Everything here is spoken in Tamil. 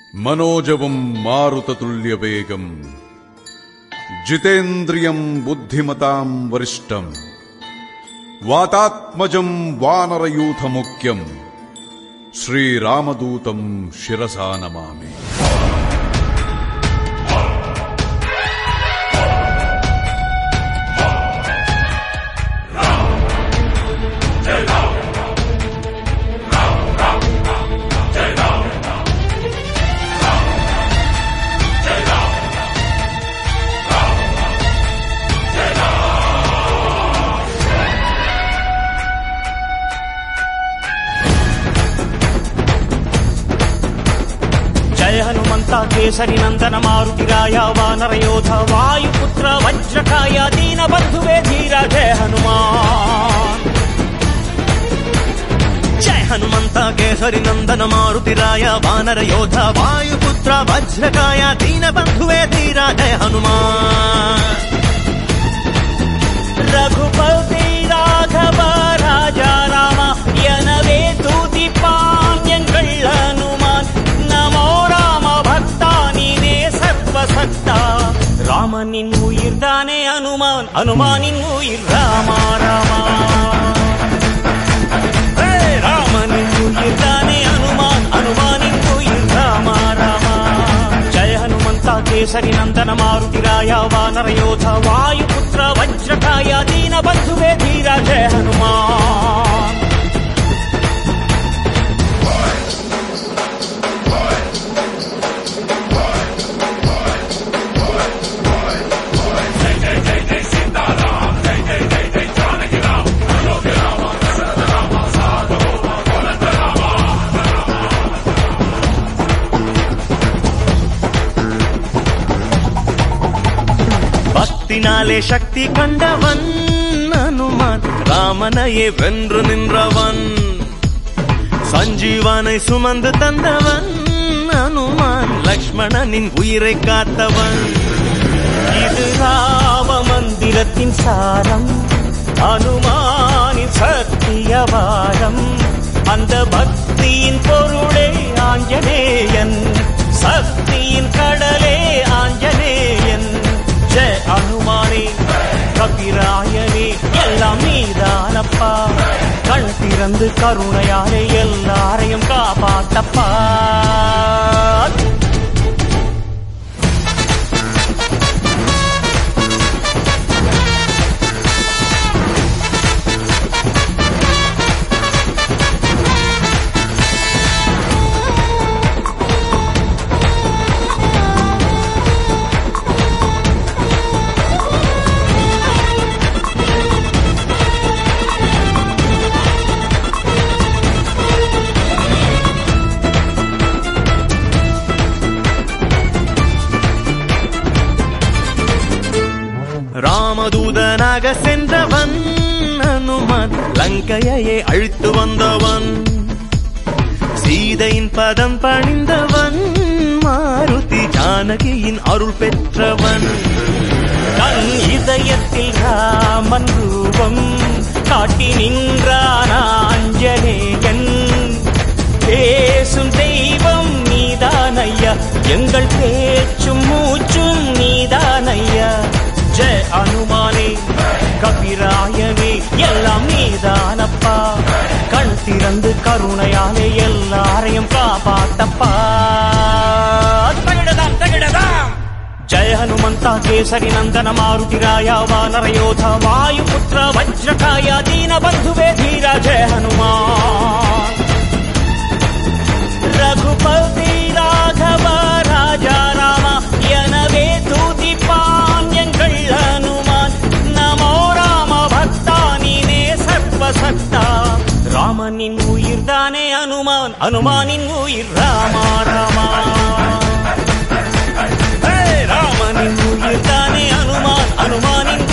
मनोजवं मारुततुल्यवेगं जितेन्द्रियं बुद्धिमतां वरिष्ठं वातात्मजं वानरयूथमुख्यं श्रीरामदूतं शिरसा नमामि। हनुमंता केसरी नंदन मारुतिराय वानर योधा वायुपुत्र वज्रकाय दीन बंधुवे धीरा जय हनुमान। जय हनुमंता केसरी नंदन मारुतिराय वानर योधा वायुपुत्र वज्रकाय दीन बंधुवे धीरा जय हनुमान। रघुपति राघव राजा राम यनवे तूति पाण्यंगल हनुमान नमो சக்தா ராமனின் உயிர் தானே அனுமான் அனுமானின் உயிர் ராமா ராமா ராமனின் உயிர் தானே அனுமான் அனுமானின் உயிர் ராமா ராமா। ஜய ஹனுமந்தா கேசரி நந்தன மாருதிராய வானர யோதா வாயுபுத்திர வஜ்ரகாய தீன பந்துவே தீரா ஜய ஹனுமான்। பக்தினாலே சக்தி கண்டவன் அனுமான் ராமனையே வென்று நின்றவன் சஞ்சீவனை சுமந்து தந்தவன் அனுமான் லக்ஷ்மணனின் உயிரை காத்தவன்। இது ராம மந்திரத்தின் சாரம் அனுமானின் சத்தியவாரம் அந்த பக்தியின் பொருளே ஆஞ்சநேயன் சக்தியின் கடலே ஆஞ்சநேயன்। ஜெய அனுமானே கபிராயனே எல்லாம் நீதானப்பா கண் திறந்து கருணையாலே எல்லாரையும் காப்பாத்தப்பா। ராமதூதனாக சென்றவன் அனுமான் லங்கையை அழித்து வந்தவன் சீதையின் பதம் பணிந்தவன் மாருதி ஜானகியின் அருள் பெற்றவன்। தன் இதயத்தில் ராமன் ரூபம் காட்டி நின்றான் ஆஞ்சநேயன் பேசும் தெய்வம் நீதானையா எங்கள் பேச்சும் மூச்சும் நீதானையா। ஜெய அனுமானே கபிராயனே எல்லாம் நீதானப்பா கண் திறந்து கருணையாலே எல்லாரையும் காப்பாத்தப்பா। தகிடதாம் தகிடதாம் ஜய ஹனுமந்தா கேசரி நந்தன மாருதிராய வானர யோதா வாயுபுத்திர வஜ்ரகாய தீன பந்துவே தீரா ஜய ஹனுமான்। ரகுபதி ராகவ ராஜா ராம யனவே தூதி பாண்யங்கள் ஹனுமான் நமோ ராம பக்தா நீனே சர்வசக்தா ராமனின் உயிர் தானே அனுமான் அனுமானின் உயிர் ராமா ராமா ராமனின் உயிர் தானே அனுமான் அனுமானின்